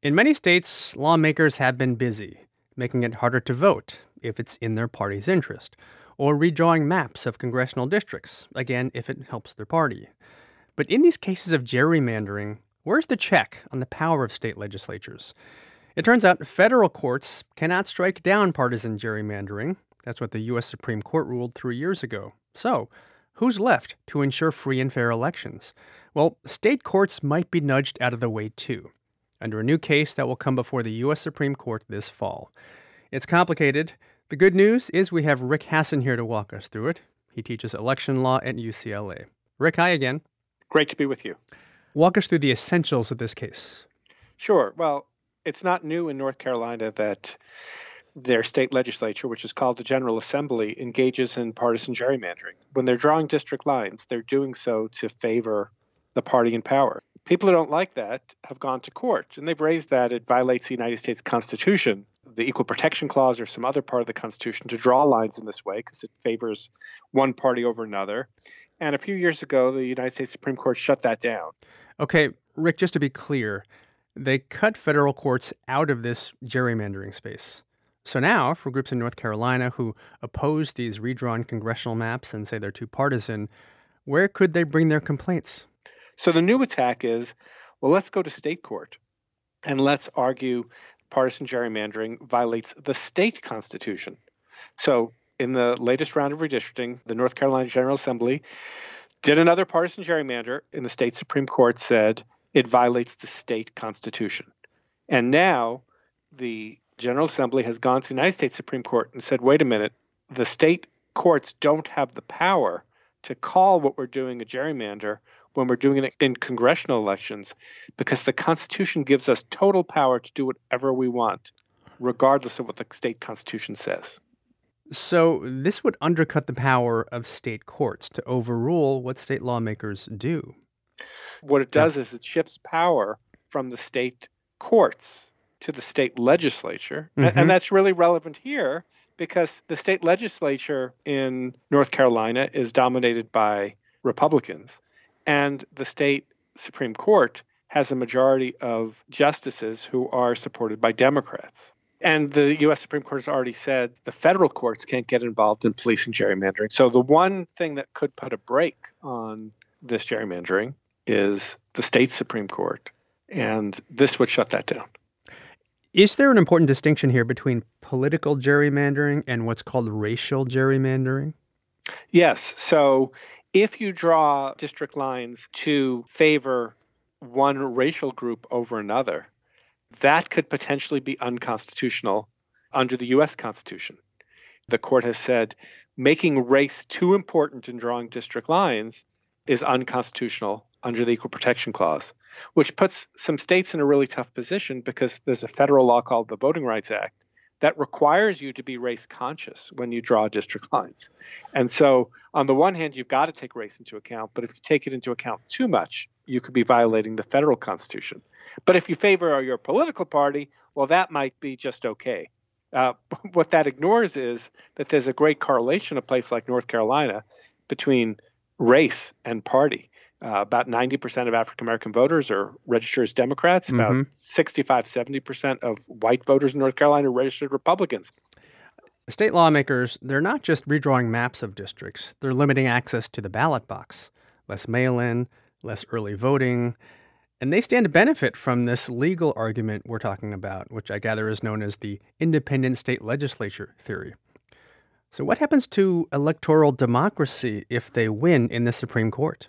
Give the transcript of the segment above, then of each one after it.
In many states, lawmakers have been busy, making it harder to vote if it's in their party's interest, or redrawing maps of congressional districts, again, if it helps their party. But in these cases of gerrymandering, where's the check on the power of state legislatures? It turns out federal courts cannot strike down partisan gerrymandering. That's what the U.S. Supreme Court ruled 3 years ago. So, who's left to ensure free and fair elections? Well, state courts might be nudged out of the way, too, under a new case that will come before the U.S. Supreme Court this fall. It's complicated. The good news is we have Rick Hasen here to walk us through it. He teaches election law at UCLA. Rick, hi again. Great to be with you. Walk us through the essentials of this case. Sure. Well, it's not new in North Carolina that their state legislature, which is called the General Assembly, engages in partisan gerrymandering. When they're drawing district lines, they're doing so to favor the party in power. People who don't like that have gone to court, and they've raised that it violates the United States Constitution, the Equal Protection Clause or some other part of the Constitution, to draw lines in this way because it favors one party over another. And a few years ago, the United States Supreme Court shut that down. Okay, Rick, just to be clear, they cut federal courts out of this gerrymandering space. So now, for groups in North Carolina who oppose these redrawn congressional maps and say they're too partisan, where could they bring their complaints? So the new attack is, well, let's go to state court and let's argue partisan gerrymandering violates the state constitution. So in the latest round of redistricting, the North Carolina General Assembly did another partisan gerrymander, and the state Supreme Court said it violates the state constitution. And now the General Assembly has gone to the United States Supreme Court and said, wait a minute, the state courts don't have the power to call what we're doing a gerrymander when we're doing it in congressional elections, because the Constitution gives us total power to do whatever we want, regardless of what the state constitution says. So this would undercut the power of state courts to overrule what state lawmakers do. What it does is it shifts power from the state courts to the state legislature. And that's really relevant here because the state legislature in North Carolina is dominated by Republicans. And the state Supreme Court has a majority of justices who are supported by Democrats. And the U.S. Supreme Court has already said the federal courts can't get involved in policing gerrymandering. So the one thing that could put a brake on this gerrymandering is the state Supreme Court. And this would shut that down. Is there an important distinction here between political gerrymandering and what's called racial gerrymandering? Yes. So if you draw district lines to favor one racial group over another, that could potentially be unconstitutional under the U.S. Constitution. The court has said making race too important in drawing district lines is unconstitutional under the Equal Protection Clause, which puts some states in a really tough position because there's a federal law called the Voting Rights Act that requires you to be race conscious when you draw district lines. And so on the one hand, you've got to take race into account, but if you take it into account too much, you could be violating the federal constitution. But if you favor your political party, well, that might be just okay. What that ignores is that there's a great correlation in a place like North Carolina between race and party. About 90% of African-American voters are registered as Democrats. About 65-70% of white voters in North Carolina are registered Republicans. State lawmakers, they're not just redrawing maps of districts. They're limiting access to the ballot box, less mail-in, less early voting. And they stand to benefit from this legal argument we're talking about, which I gather is known as the independent state legislature theory. So what happens to electoral democracy if they win in the Supreme Court?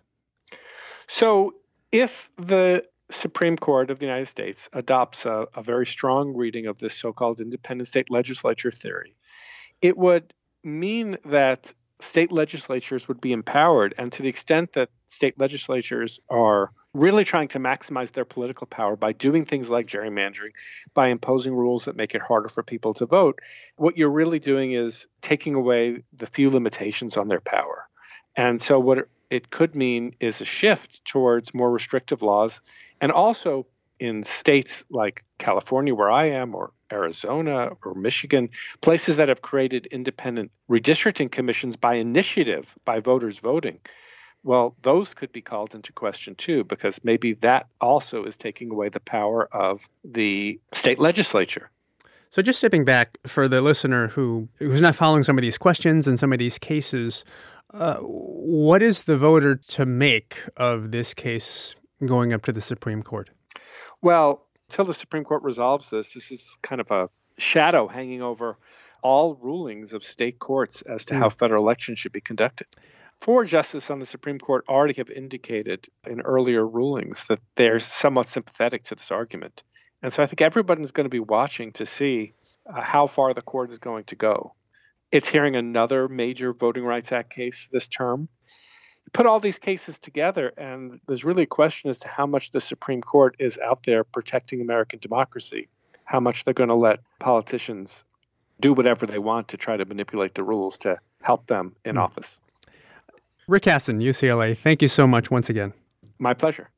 So if the Supreme Court of the United States adopts a very strong reading of this so-called independent state legislature theory, it would mean that state legislatures would be empowered. And to the extent that state legislatures are really trying to maximize their political power by doing things like gerrymandering, by imposing rules that make it harder for people to vote, what you're really doing is taking away the few limitations on their power. And so what it could mean is a shift towards more restrictive laws. And also in states like California, where I am, or Arizona or Michigan, places that have created independent redistricting commissions by initiative, by voters voting, well, those could be called into question too, because maybe that also is taking away the power of the state legislature. So just stepping back for the listener who's not following some of these questions and some of these cases, what is the voter to make of this case going up to the Supreme Court? Well, until the Supreme Court resolves this is kind of a shadow hanging over all rulings of state courts as to how federal elections should be conducted. 4 justices on the Supreme Court already have indicated in earlier rulings that they're somewhat sympathetic to this argument. And so I think everybody's going to be watching to see how far the court is going to go. It's hearing another major Voting Rights Act case this term. Put all these cases together, and there's really a question as to how much the Supreme Court is out there protecting American democracy, how much they're going to let politicians do whatever they want to try to manipulate the rules to help them in office. Rick Hasen, UCLA, thank you so much once again. My pleasure.